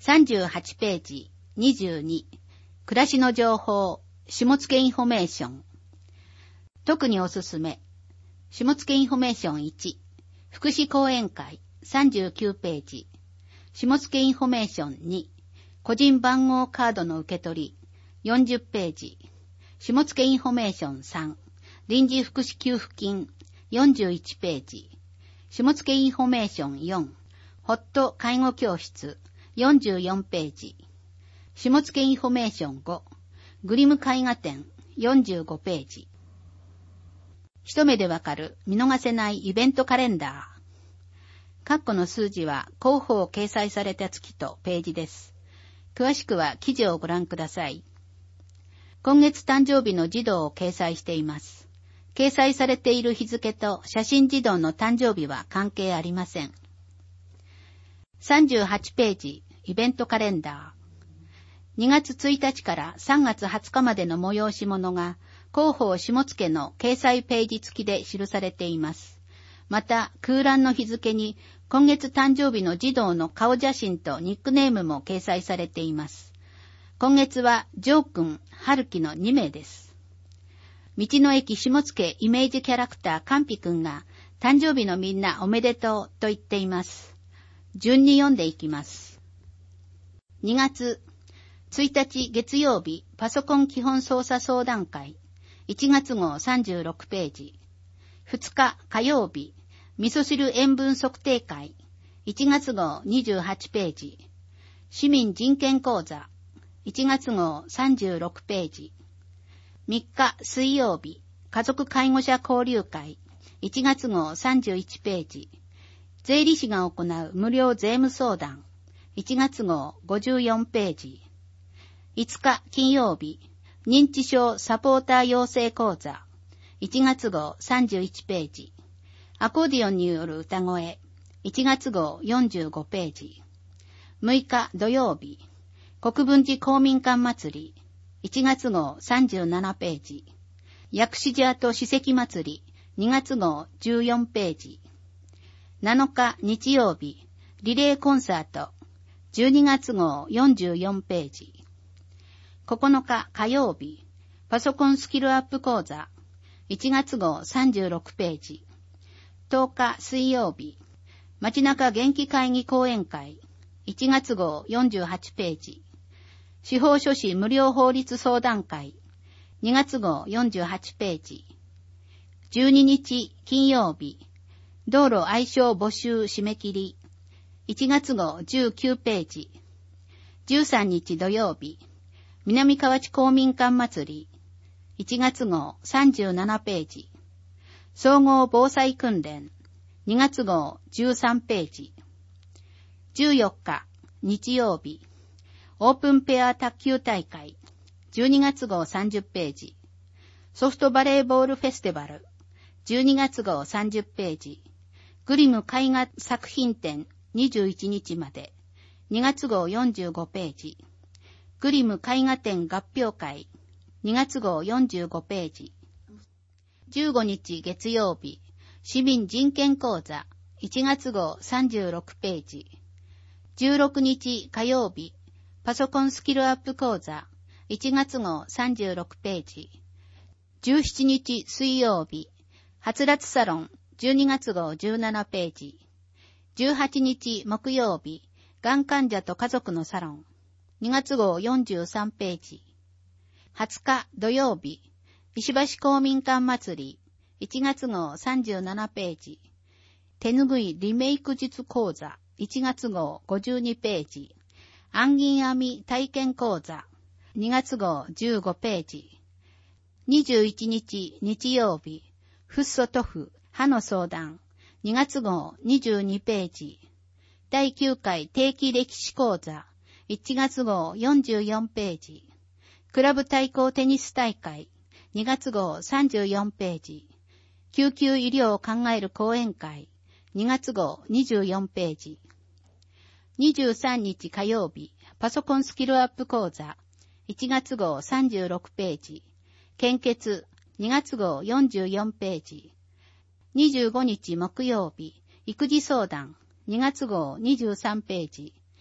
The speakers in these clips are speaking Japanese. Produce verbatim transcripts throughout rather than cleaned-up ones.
さんじゅうはちページにじゅうに、暮らしの情報、下野インフォメーション。特におすすめ。下野インフォメーションいち、福祉講演会さんじゅうきゅうページ。下野インフォメーションに、個人番号カードの受け取りよんじゅうページ。下野インフォメーションさん、臨時福祉給付金よんじゅういちページ。下野インフォメーションよん、ホット介護教室よんじゅうよんページ。下野インフォメーションご、グリム絵画展よんじゅうごページ。一目でわかる見逃せないイベントカレンダー。括弧の数字は広報掲載された月とページです。詳しくは記事をご覧ください。今月誕生日の児童を掲載しています。掲載されている日付と写真児童の誕生日は関係ありません。さんじゅうはちページ、イベントカレンダー。にがつついたちからさんがつはつかまでの催し物が広報下野の掲載ページ付きで記されています。また、空欄の日付に今月誕生日の児童の顔写真とニックネームも掲載されています。今月はジョー君、ハルキのにめいです。道の駅下野イメージキャラクターカンピ君が誕生日のみんなおめでとうと言っています。順に読んでいきます。にがつついたち月曜日パソコン基本操作相談会いちがつ号さんじゅうろくページ。ふつか火曜日味噌汁塩分測定会いちがつ号にじゅうはちページ。市民人権講座いちがつ号さんじゅうろくページ。みっか水曜日家族介護者交流会いちがつ号さんじゅういちページ。税理士が行う無料税務相談いちがつ号ごじゅうよんページ。いつか金曜日認知症サポーター養成講座いちがつ号さんじゅういちページ。アコーディオンによる歌声いちがつ号よんじゅうごページ。むいか土曜日国分寺公民館祭りいちがつ号さんじゅうななページ。薬師寺跡史跡祭りにがつ号じゅうよんページ。なのか日曜日リレーコンサートじゅうにがつ号よんじゅうよんページ。ここのか火曜日パソコンスキルアップ講座いちがつ号さんじゅうろくページ。とおか水曜日街中元気会議講演会いちがつ号よんじゅうはちページ。司法書士無料法律相談会にがつ号よんじゅうはちページ。じゅうににち金曜日道路愛称募集締め切りいちがつ号じゅうきゅうページ。じゅうさんにち土曜日南河内公民館祭りいちがつ号さんじゅうななページ。総合防災訓練にがつ号じゅうさんページ。じゅうよっか日曜日オープンペア卓球大会じゅうにがつ号さんじゅうページ。ソフトバレーボールフェスティバルじゅうにがつ号さんじゅうページ。グリム絵画作品展にじゅういちにちまでにがつ号よんじゅうごページ。グリム絵画展合評会にがつ号よんじゅうごページ。じゅうごにち月曜日市民人権講座いちがつ号さんじゅうろくページ。じゅうろくにち火曜日パソコンスキルアップ講座いちがつ号さんじゅうろくページ。じゅうしちにち水曜日はつらつサロンじゅうにがつ号じゅうななページ。じゅうはちにち木曜日がん患者と家族のサロンにがつ号よんじゅうさんページ。はつか土曜日石橋公民館祭りいちがつ号さんじゅうななページ。手ぬぐいリメイク術講座いちがつ号ごじゅうにページ。暗銀編み体験講座にがつ号じゅうごページ。にじゅういちにち日曜日フッ素塗布歯の相談にがつ号にじゅうにページ。だいきゅうかい定期歴史講座いちがつ号よんじゅうよんページ。クラブ対抗テニス大会にがつ号さんじゅうよんページ。救急医療を考える講演会にがつ号にじゅうよんページ。にじゅうさんにち火曜日パソコンスキルアップ講座いちがつ号さんじゅうろくページ。献血にがつ号よんじゅうよんページ。にじゅうごにち木曜日育児相談にがつ号にじゅうさんページ。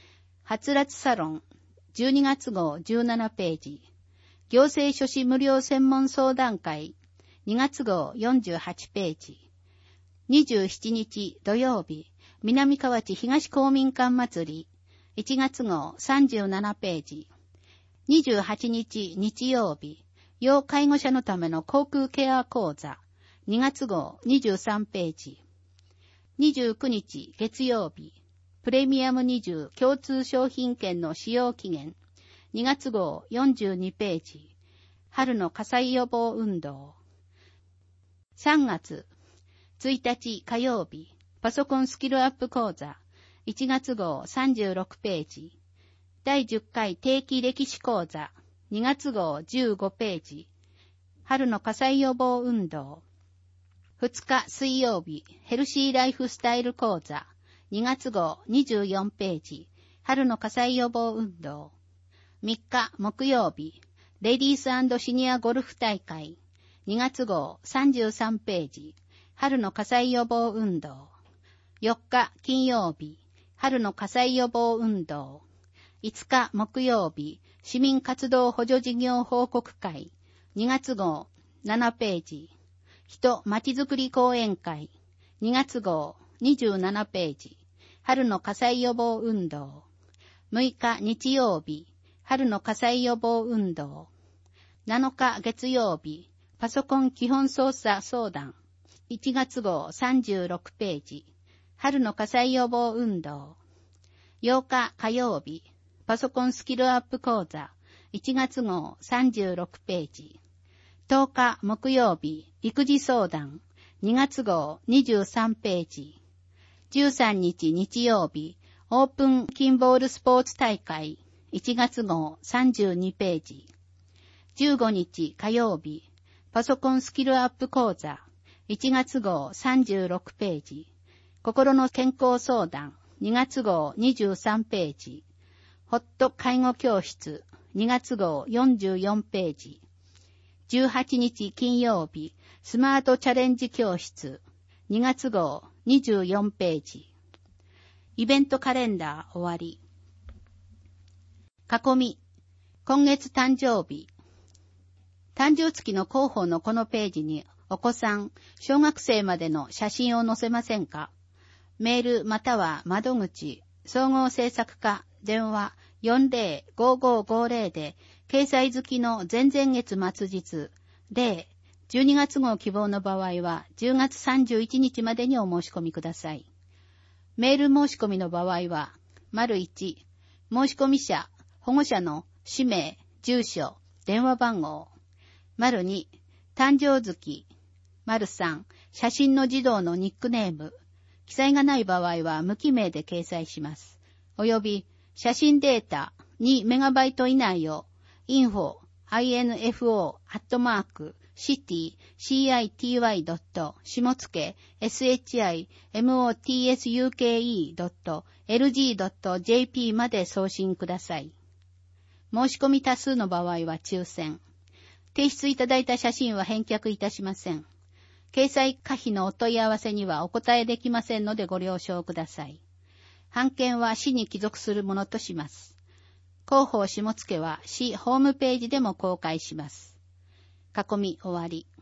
はつらつサロン、じゅうにがつ号じゅうななページ。行政書士無料専門相談会、にがつ号よんじゅうはちページ。にじゅうしちにち土曜日、南河内東公民館祭り、いちがつ号さんじゅうななページ。にじゅうはちにち日曜日、要介護者のための航空ケア講座、にがつ号にじゅうさんページ。にじゅうくにち月曜日、プレミアムにじゅう共通商品券の使用期限、にがつ号よんじゅうにページ。春の火災予防運動。さんがつついたち火曜日、パソコンスキルアップ講座、いちがつ号さんじゅうろくページ。だいじゅっかい定期歴史講座、にがつ号じゅうごページ。春の火災予防運動。ふつか水曜日、ヘルシーライフスタイル講座、にがつ号にじゅうよんページ。春の火災予防運動。みっか木曜日、レディース&シニアゴルフ大会、にがつ号さんじゅうさんページ。春の火災予防運動。よっか金曜日、春の火災予防運動。いつか木曜日、市民活動補助事業報告会、にがつ号ななページ。人まちづくり講演会、にがつ号にじゅうななページ。春の火災予防運動。むいか日曜日、春の火災予防運動。なのか月曜日、パソコン基本操作相談。いちがつ号さんじゅうろくページ。春の火災予防運動。ようか火曜日、パソコンスキルアップ講座。いちがつ号さんじゅうろくページ。とおか木曜日、育児相談。にがつ号にじゅうさんページ。じゅうさんにち日曜日、オープンキンボールスポーツ大会。いちがつ号さんじゅうにページ。じゅうごにち火曜日、パソコンスキルアップ講座。いちがつ号さんじゅうろくページ。心の健康相談。にがつ号にじゅうさんページ。ホット介護教室。にがつ号よんじゅうよんページ。じゅうはちにち金曜日、スマートチャレンジ教室。にがつ号にじゅうよんページ。イベントカレンダー終わり。囲み。今月誕生日。誕生月の広報のこのページにお子さん、小学生までの写真を載せませんか？メールまたは窓口、総合制作課、電話 よんぜろごごごぜろ で、掲載付きの前々月末日、例、じゅうにがつ号希望の場合は、じゅうがつさんじゅういちにちまでにお申し込みください。メール申し込みの場合は、丸いち、申し込み者、保護者の氏名、住所、電話番号。丸に、誕生月。丸さん、写真の児童のニックネーム。記載がない場合は無記名で掲載します。および、写真データにメガバイト以内を インフォ アイエヌエフオー アットマーク シティ シーアイティーワイ ドット 下付 エスエイチアイエムオーティーエスユーケーイー ドット エルジー ドット ジェーピー まで送信ください。申し込み多数の場合は抽選。提出いただいた写真は返却いたしません。掲載可否のお問い合わせにはお答えできませんのでご了承ください。版権は市に帰属するものとします。広報下付は市ホームページでも公開します。囲み終わり。